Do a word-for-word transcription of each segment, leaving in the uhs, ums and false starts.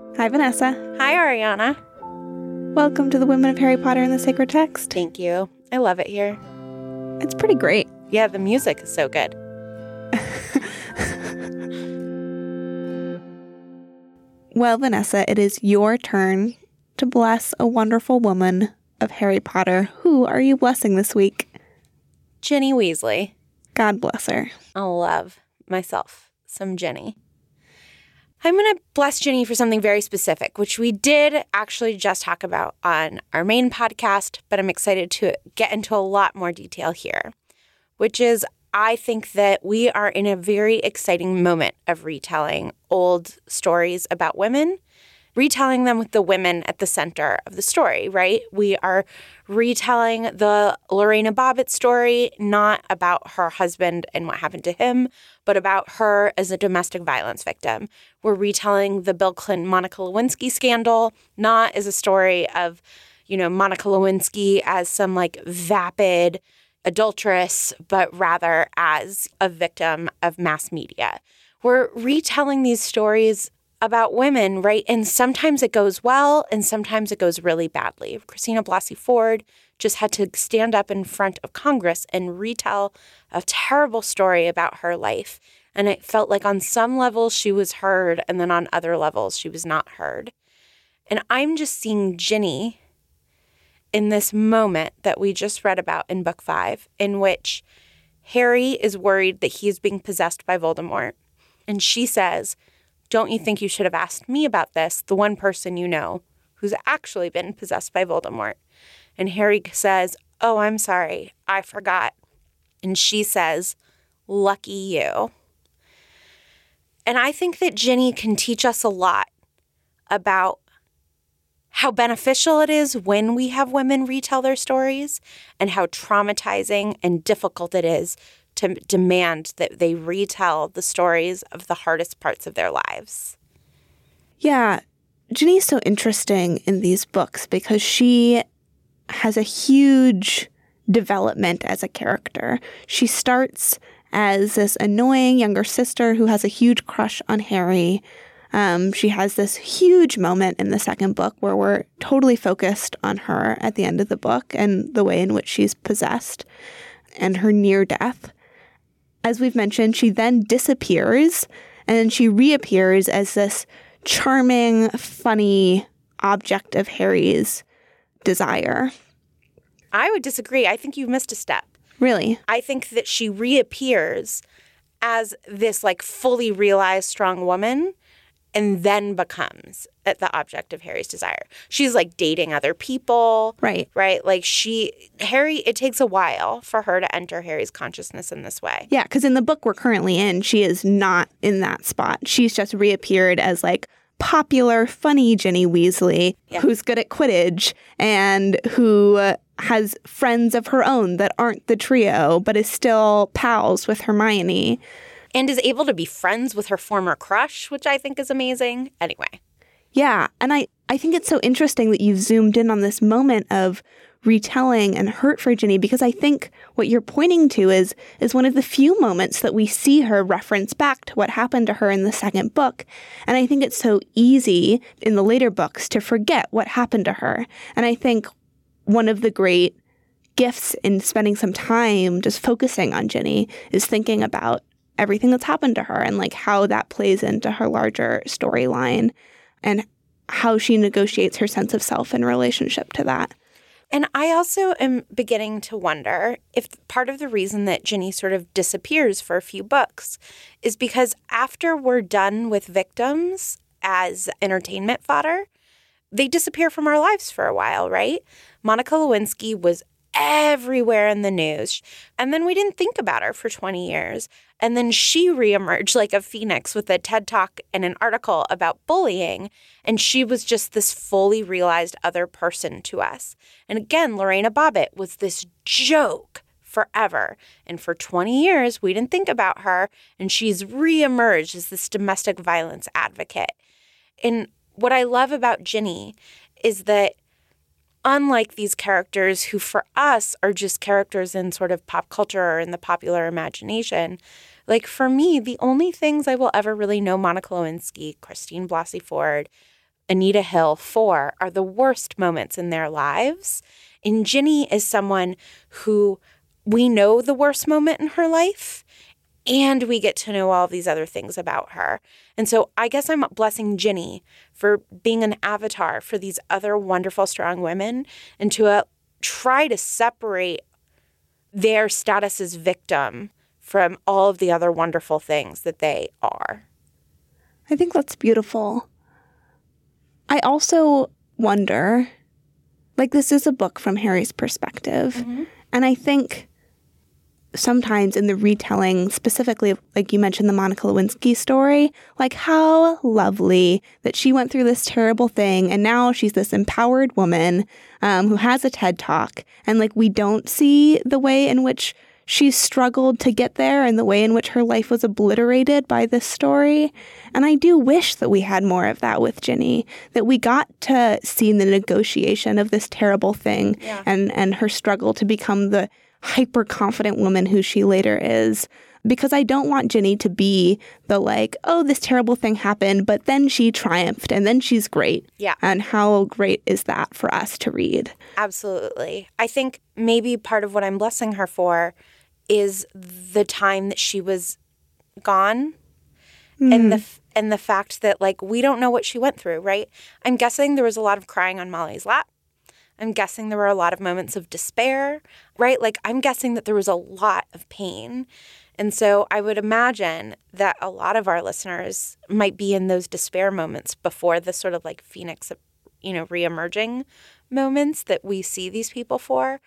Hi, Vanessa. Hi, Ariana. Welcome to the Women of Harry Potter and the Sacred Text. Thank you. I love it here. It's pretty great. Yeah, the music is so good. Well, Vanessa, it is your turn to bless a wonderful woman of Harry Potter. Who are you blessing this week? Ginny Weasley. God bless her. I love myself some Ginny. I'm going to bless Ginny for something very specific, which we did actually just talk about on our main podcast, but I'm excited to get into a lot more detail here, which is I think that we are in a very exciting moment of retelling old stories about women, retelling them with the women at the center of the story, right? We are retelling the Lorena Bobbitt story, not about her husband and what happened to him, but about her as a domestic violence victim. We're retelling the Bill Clinton Monica Lewinsky scandal, not as a story of, you know, Monica Lewinsky as some like vapid adulteress, but rather as a victim of mass media. We're retelling these stories about women, right? And sometimes it goes well and sometimes it goes really badly. Christina Blasey Ford just had to stand up in front of Congress and retell a terrible story about her life. And it felt like on some levels she was heard and then on other levels she was not heard. And I'm just seeing Ginny in this moment that we just read about in book five, in which Harry is worried that he's being possessed by Voldemort. And she says, "Don't you think you should have asked me about this, the one person you know who's actually been possessed by Voldemort?" And Harry says, "Oh, I'm sorry, I forgot." And she says, "Lucky you." And I think that Ginny can teach us a lot about how beneficial it is when we have women retell their stories and how traumatizing and difficult it is to demand that they retell the stories of the hardest parts of their lives. Yeah, Ginny's so interesting in these books because she has a huge development as a character. She starts as this annoying younger sister who has a huge crush on Harry. Um, she has this huge moment in the second book where we're totally focused on her at the end of the book and the way in which she's possessed and her near death. As we've mentioned, she then disappears and then she reappears as this charming, funny object of Harry's desire. I would disagree. I think you've missed a step. Really? I think that she reappears as this like fully realized strong woman and then becomes the object of Harry's desire. She's like dating other people. Right. Right? Like she, Harry, it takes a while for her to enter Harry's consciousness in this way. Yeah, because in the book we're currently in, she is not in that spot. She's just reappeared as like popular, funny Ginny Weasley, yeah, who's good at Quidditch and who uh, has friends of her own that aren't the trio, but is still pals with Hermione. And is able to be friends with her former crush, which I think is amazing. Anyway. Yeah, and I, I think it's so interesting that you've zoomed in on this moment of retelling and hurt for Ginny, because I think what you're pointing to is is one of the few moments that we see her reference back to what happened to her in the second book. And I think it's so easy in the later books to forget what happened to her. And I think one of the great gifts in spending some time just focusing on Ginny is thinking about everything that's happened to her and like how that plays into her larger storyline and how she negotiates her sense of self in relationship to that. And I also am beginning to wonder if part of the reason that Ginny sort of disappears for a few books is because after we're done with victims as entertainment fodder, they disappear from our lives for a while, right? Monica Lewinsky was everywhere in the news. And then we didn't think about her for twenty years. And then she reemerged like a phoenix with a TED Talk and an article about bullying. And she was just this fully realized other person to us. And again, Lorena Bobbitt was this joke forever. And for twenty years, we didn't think about her. And she's reemerged as this domestic violence advocate. And what I love about Ginny is that unlike these characters who for us are just characters in sort of pop culture or in the popular imagination, like for me, the only things I will ever really know Monica Lewinsky, Christine Blasey Ford, Anita Hill for are the worst moments in their lives. And Ginny is someone who we know the worst moment in her life, and we get to know all these other things about her. And so I guess I'm blessing Ginny for being an avatar for these other wonderful, strong women, and to uh, try to separate their status as victim from all of the other wonderful things that they are. I think that's beautiful. I also wonder, like, this is a book from Harry's perspective, mm-hmm. and I think sometimes in the retelling, specifically, like you mentioned, the Monica Lewinsky story, like how lovely that she went through this terrible thing and now she's this empowered woman um, who has a TED Talk. And like we don't see the way in which she struggled to get there and the way in which her life was obliterated by this story. And I do wish that we had more of that with Ginny, that we got to see the negotiation of this terrible thing yeah. and, and her struggle to become the hyper-confident woman who she later is, because I don't want Ginny to be the like, oh, this terrible thing happened, but then she triumphed and then she's great. Yeah. And how great is that for us to read? Absolutely. I think maybe part of what I'm blessing her for is the time that she was gone mm. and the and the fact that, like, we don't know what she went through, right? I'm guessing there was a lot of crying on Molly's lap. I'm guessing there were a lot of moments of despair, right? Like, I'm guessing that there was a lot of pain. And so I would imagine that a lot of our listeners might be in those despair moments before the sort of like Phoenix, you know, reemerging moments that we see these people for.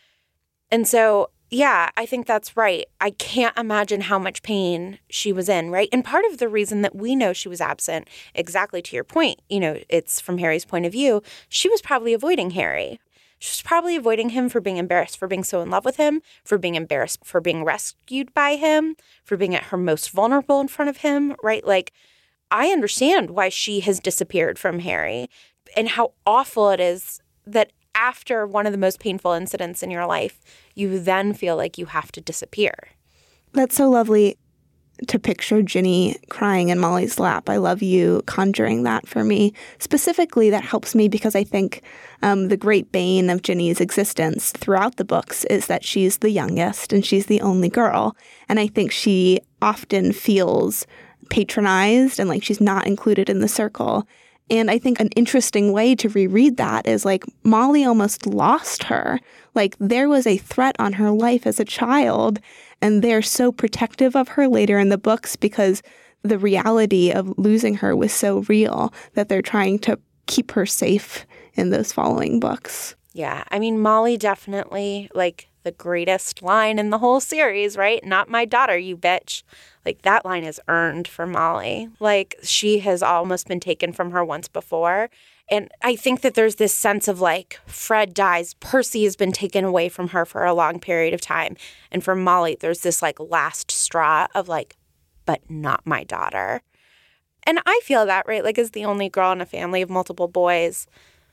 And so, yeah, I think that's right. I can't imagine how much pain she was in, right? And part of the reason that we know she was absent, exactly to your point, you know, it's from Harry's point of view, she was probably avoiding Harry. She was probably avoiding him for being embarrassed for being so in love with him, for being embarrassed for being rescued by him, for being at her most vulnerable in front of him, right? Like, I understand why she has disappeared from Harry and how awful it is that after one of the most painful incidents in your life, you then feel like you have to disappear. That's so lovely to picture Ginny crying in Molly's lap. I love you conjuring that for me. Specifically, that helps me because I think um, the great bane of Ginny's existence throughout the books is that she's the youngest and she's the only girl. And I think she often feels patronized and like she's not included in the circle. And I think an interesting way to reread that is like Molly almost lost her. Like there was a threat on her life as a child, and they're so protective of her later in the books because the reality of losing her was so real that they're trying to keep her safe in those following books. Yeah, I mean, Molly definitely, like, the greatest line in the whole series, right? Not my daughter, you bitch. Like, that line is earned for Molly. Like, she has almost been taken from her once before. And I think that there's this sense of, like, Fred dies, Percy has been taken away from her for a long period of time. And for Molly, there's this, like, last straw of, like, but not my daughter. And I feel that, right? Like, as the only girl in a family of multiple boys,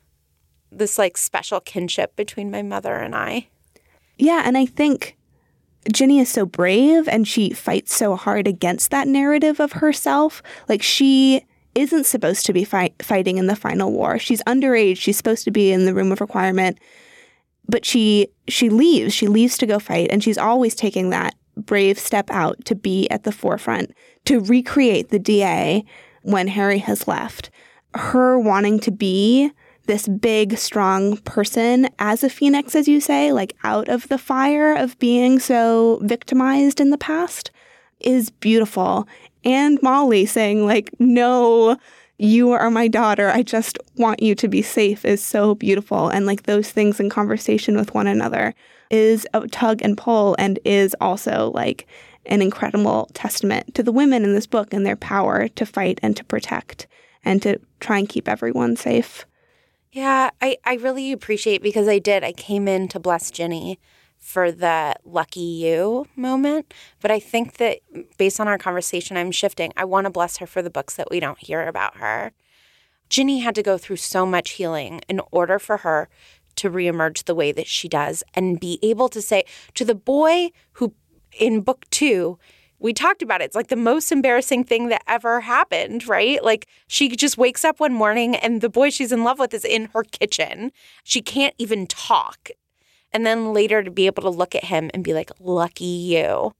this, like, special kinship between my mother and I. Yeah, and I think Ginny is so brave and she fights so hard against that narrative of herself. Like, she isn't supposed to be fight- fighting in the final war. She's underage. She's supposed to be in the room of requirement. But she she leaves. She leaves to go fight, and she's always taking that brave step out to be at the forefront, to recreate the D A when Harry has left. Her wanting to be this big, strong person as a phoenix, as you say, like out of the fire of being so victimized in the past, is beautiful. And Molly saying, like, no, you are my daughter. I just want you to be safe is so beautiful. And like those things in conversation with one another is a tug and pull, and is also like an incredible testament to the women in this book and their power to fight and to protect and to try and keep everyone safe. Yeah, I, I really appreciate, because I did. I came in to bless Ginny for the lucky you moment. But I think that based on our conversation, I'm shifting. I want to bless her for the books that we don't hear about her. Ginny had to go through so much healing in order for her to reemerge the way that she does and be able to say to the boy who in book two we talked about it. It's like the most embarrassing thing that ever happened, right? Like she just wakes up one morning and the boy she's in love with is in her kitchen. She can't even talk. And then later to be able to look at him and be like, lucky you.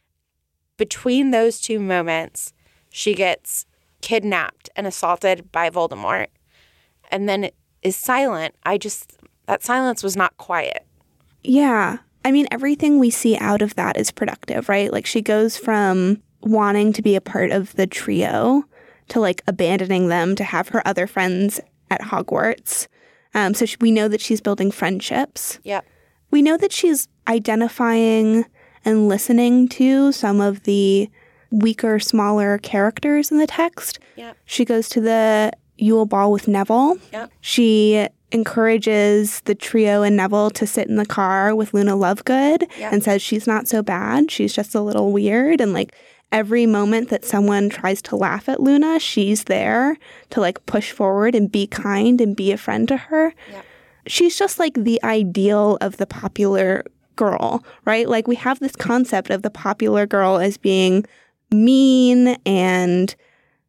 Between those two moments, she gets kidnapped and assaulted by Voldemort and then is silent. I just, that silence was not quiet. Yeah. I mean, everything we see out of that is productive, right? Like she goes from wanting to be a part of the trio to like abandoning them to have her other friends at Hogwarts. Um, so she, we know that she's building friendships. Yep. We know that she's identifying and listening to some of the weaker, smaller characters in the text. Yep. She goes to the Yule Ball with Neville. Yep. She encourages the trio and Neville to sit in the car with Luna Lovegood Yep. and says she's not so bad. She's just a little weird. And like every moment that someone tries to laugh at Luna, she's there to like push forward and be kind and be a friend to her. Yep. She's just like the ideal of the popular girl, right? Like we have this concept of the popular girl as being mean and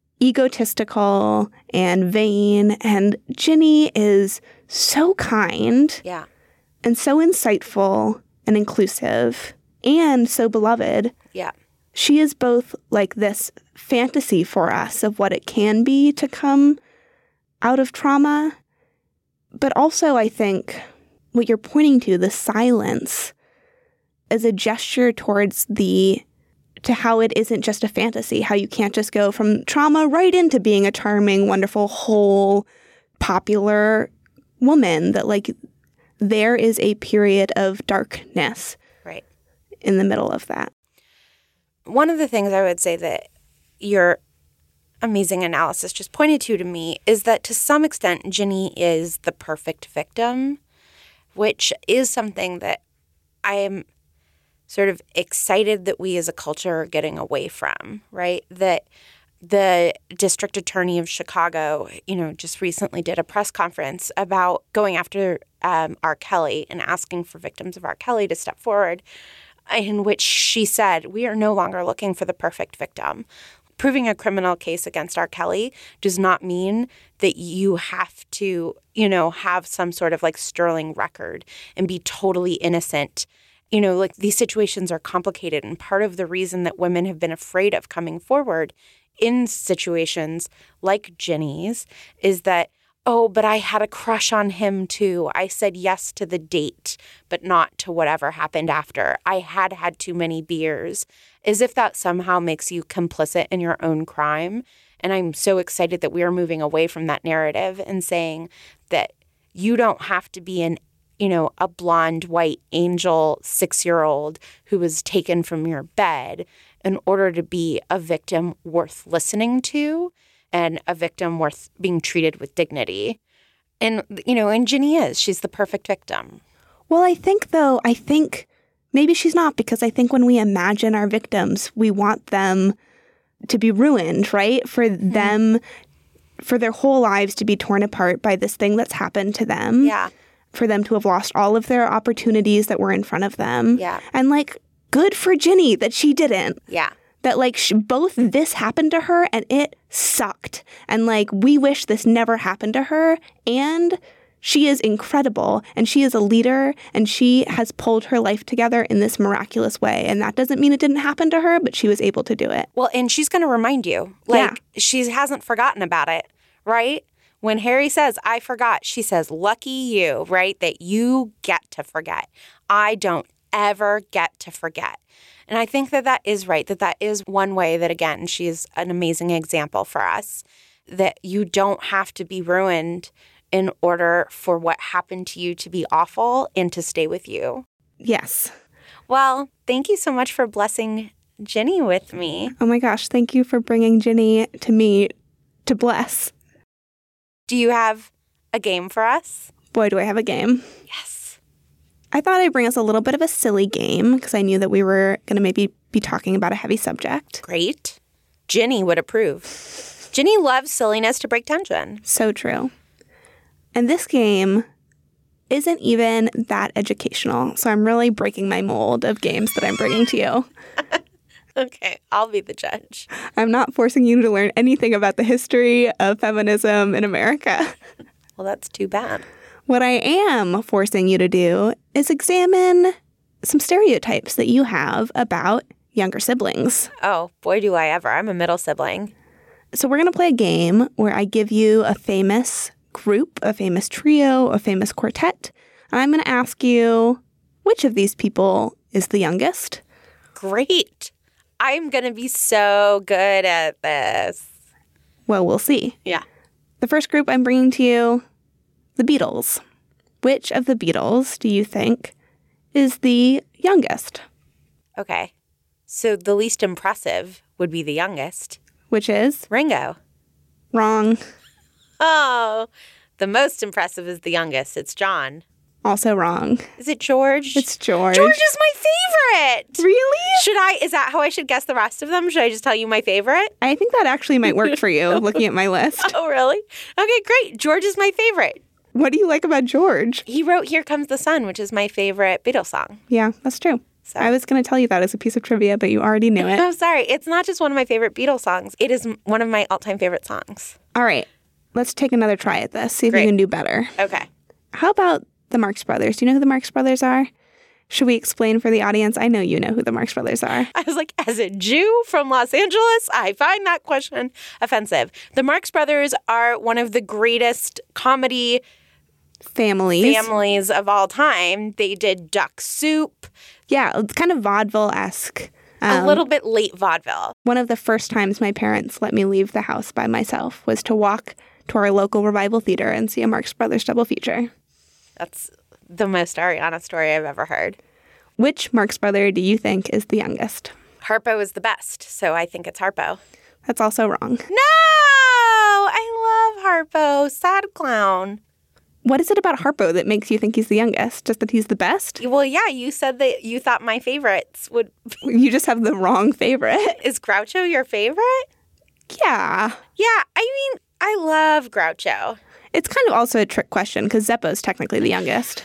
egotistical and vain. And Ginny is so kind Yeah. and so insightful and inclusive and so beloved. Yeah. She is both like this fantasy for us of what it can be to come out of trauma, but also I think what you're pointing to, the silence, as a gesture towards the to how it isn't just a fantasy, how you can't just go from trauma right into being a charming, wonderful, whole, popular woman, that like there is a period of darkness Right. in the middle of that. One of the things I would say that your amazing analysis just pointed to to me is that to some extent, Ginny is the perfect victim, which is something that I am sort of excited that we as a culture are getting away from, right? That the district attorney of Chicago, you know, just recently did a press conference about going after um, R. Kelly and asking for victims of R. Kelly to step forward, in which she said, we are no longer looking for the perfect victim. Proving a criminal case against R. Kelly does not mean that you have to, you know, have some sort of like sterling record and be totally innocent. You know, like these situations are complicated. And part of the reason that women have been afraid of coming forward in situations like Ginny's is that, oh, but I had a crush on him too. I said yes to the date, but not to whatever happened after. I had had too many beers, as if that somehow makes you complicit in your own crime. And I'm so excited that we are moving away from that narrative and saying that you don't have to be an you know, a blonde, white angel six-year-old who was taken from your bed in order to be a victim worth listening to and a victim worth being treated with dignity. And, you know, and Ginny is. She's the perfect victim. Well, I think, though, I think maybe she's not, because I think when we imagine our victims, we want them to be ruined, right? For mm-hmm. them, for their whole lives to be torn apart by this thing that's happened to them. Yeah. For them to have lost all of their opportunities that were in front of them. Yeah. And, like, good for Ginny that she didn't. Yeah. That, like, sh- both this happened to her and it sucked. And, like, we wish this never happened to her. And she is incredible. And she is a leader. And she has pulled her life together in this miraculous way. And that doesn't mean it didn't happen to her, but she was able to do it. Well, and she's going to remind you. Like, yeah. She hasn't forgotten about it, right? When Harry says, I forgot, she says, lucky you, right? That you get to forget. I don't ever get to forget. And I think that that is right, that that is one way that, again, she is an amazing example for us, that you don't have to be ruined in order for what happened to you to be awful and to stay with you. Yes. Well, thank you so much for blessing Ginny with me. Oh my gosh, thank you for bringing Ginny to me to bless. Do you have a game for us? Boy, do I have a game. Yes. I thought I'd bring us a little bit of a silly game because I knew that we were going to maybe be talking about a heavy subject. Great. Ginny would approve. Ginny loves silliness to break tension. So true. And this game isn't even that educational, so I'm really breaking my mold of games that I'm bringing to you. Okay, I'll be the judge. I'm not forcing you to learn anything about the history of feminism in America. Well, that's too bad. What I am forcing you to do is examine some stereotypes that you have about younger siblings. Oh, boy, do I ever. I'm a middle sibling. So we're going to play a game where I give you a famous group, a famous trio, a famous quartet. And I'm going to ask you which of these people is the youngest. Great. I'm going to be so good at this. Well, we'll see. Yeah. The first group I'm bringing to you, the Beatles. Which of the Beatles do you think is the youngest? Okay. So the least impressive would be the youngest. Which is? Ringo. Wrong. Oh, the most impressive is the youngest. It's John. Also wrong. Is it George? It's George. George is my favorite. Really? Should I, is that how I should guess the rest of them? Should I just tell you my favorite? I think that actually might work for you, looking at my list. Oh, really? Okay, great. George is my favorite. What do you like about George? He wrote Here Comes the Sun, which is my favorite Beatles song. Yeah, that's true. So. I was going to tell you that as a piece of trivia, but you already knew it. I'm sorry. It's not just one of my favorite Beatles songs. It is one of my all-time favorite songs. All right. Let's take another try at this. See if Great. you can do better. Okay. How about the Marx Brothers? Do you know who the Marx Brothers are? Should we explain for the audience? I know you know who the Marx Brothers are. I was like, as a Jew from Los Angeles, I find that question offensive. The Marx Brothers are one of the greatest comedy Families. families of all time. They did Duck Soup. Yeah, it's kind of vaudeville-esque. A Um, little bit late vaudeville. One of the first times my parents let me leave the house by myself was to walk to our local revival theater and see a Marx Brothers double feature. That's the most Ariana story I've ever heard. Which Marx Brother do you think is the youngest? Harpo is the best, so I think it's Harpo. That's also wrong. No! I love Harpo. Sad clown. What is it about Harpo that makes you think he's the youngest? Just that he's the best? Well, yeah, you said that you thought my favorites would... You just have the wrong favorite. Is Groucho your favorite? Yeah. Yeah, I mean, I love Groucho. It's kind of also a trick question because Zeppo's technically the youngest.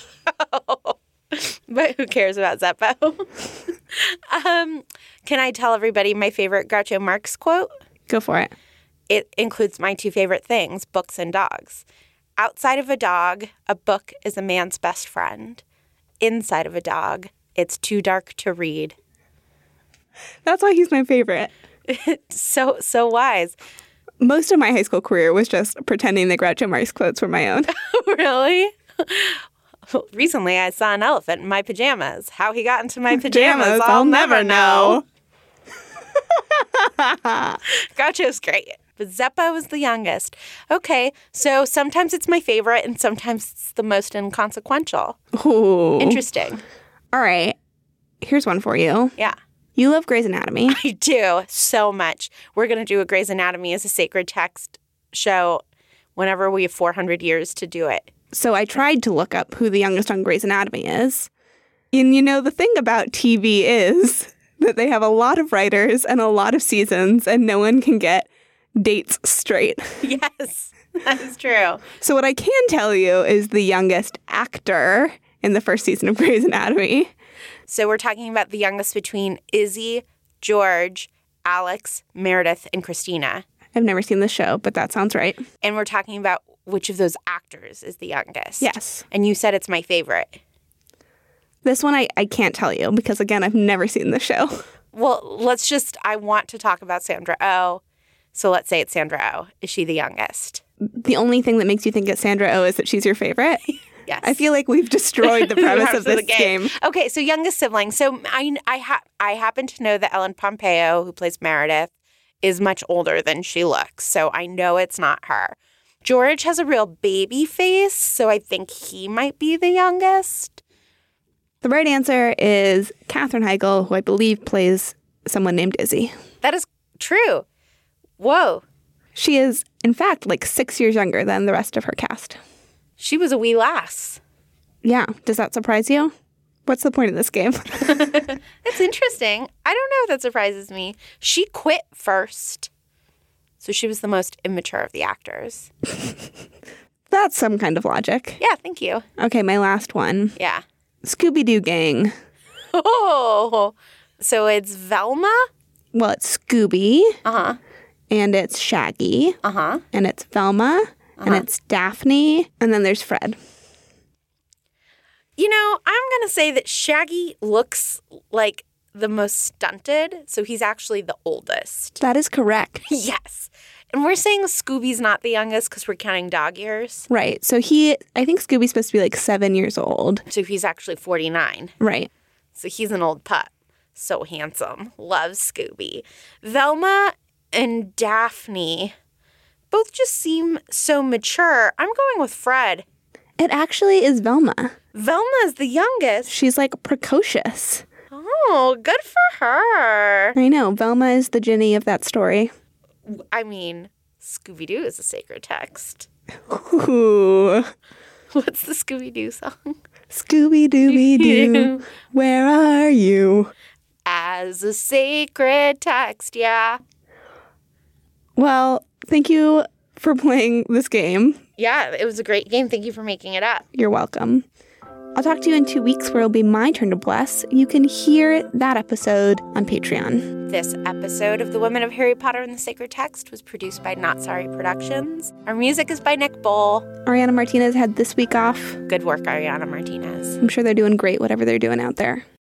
But who cares about Zeppo? um, can I tell everybody my favorite Groucho Marx quote? Go for it. It includes my two favorite things, books and dogs. Outside of a dog, a book is a man's best friend. Inside of a dog, it's too dark to read. That's why he's my favorite. so so wise. Most of my high school career was just pretending that Groucho Marx quotes were my own. Really? Recently, I saw an elephant in my pajamas. How he got into my pajamas, Pajamas, I'll, I'll never never know. Groucho's great. But Zeppo is the youngest. Okay, so sometimes it's my favorite and sometimes it's the most inconsequential. Ooh. Interesting. All right. Here's one for you. Yeah. You love Grey's Anatomy. I do so much. We're going to do a Grey's Anatomy as a sacred text show whenever we have four hundred years to do it. So I tried to look up who the youngest on Grey's Anatomy is. And you know, the thing about T V is that they have a lot of writers and a lot of seasons and no one can get dates straight. Yes, that is true. So what I can tell you is the youngest actor in the first season of Grey's Anatomy. So we're talking about the youngest between Izzy, George, Alex, Meredith, and Christina. I've never seen the show, but that sounds right. And we're talking about which of those actors is the youngest. Yes. And you said it's my favorite. This one I, I can't tell you because, again, I've never seen the show. Well, let's just, I want to talk about Sandra Oh. So let's say it's Sandra Oh. Is she the youngest? The only thing that makes you think it's Sandra Oh is that she's your favorite? Yes. I feel like we've destroyed the premise of this game. Okay, so youngest sibling. So I, I, ha- I happen to know that Ellen Pompeo, who plays Meredith, is much older than she looks. So I know it's not her. George has a real baby face, so I think he might be the youngest. The right answer is Katherine Heigl, who I believe plays someone named Izzy. That is true. Whoa. She is, in fact, like six years younger than the rest of her cast. She was a wee lass. Yeah. Does that surprise you? What's the point of this game? That's interesting. I don't know if that surprises me. She quit first. So she was the most immature of the actors. That's some kind of logic. Yeah, thank you. Okay, my last one. Yeah. Scooby-Doo gang. Oh, So it's Velma? Well, it's Scooby. Uh-huh. And it's Shaggy. Uh-huh. And it's Velma. Uh-huh. And it's Daphne. And then there's Fred. You know, I'm going to say that Shaggy looks like the most stunted, so he's actually the oldest. That is correct. Yes. And we're saying Scooby's not the youngest because we're counting dog years. Right. So he, I think Scooby's supposed to be like seven years old. So he's actually forty-nine. Right. So he's an old pup. So handsome. Loves Scooby. Velma and Daphne both just seem so mature. I'm going with Fred. It actually is Velma. Velma is the youngest. She's like precocious. Oh, good for her. I know. Velma is the Ginny of that story. I mean, Scooby-Doo is a sacred text. Ooh. What's the Scooby-Doo song? Scooby-Dooby-Doo, where are you? As a sacred text, yeah. Well, thank you for playing this game. Yeah, it was a great game. Thank you for making it up. You're welcome. I'll talk to you in two weeks where it'll be my turn to bless. You can hear that episode on Patreon. This episode of The Women of Harry Potter and the Sacred Text was produced by Not Sorry Productions. Our music is by Nick Bull. Ariana Martinez had this week off. Good work, Ariana Martinez. I'm sure they're doing great, whatever they're doing out there.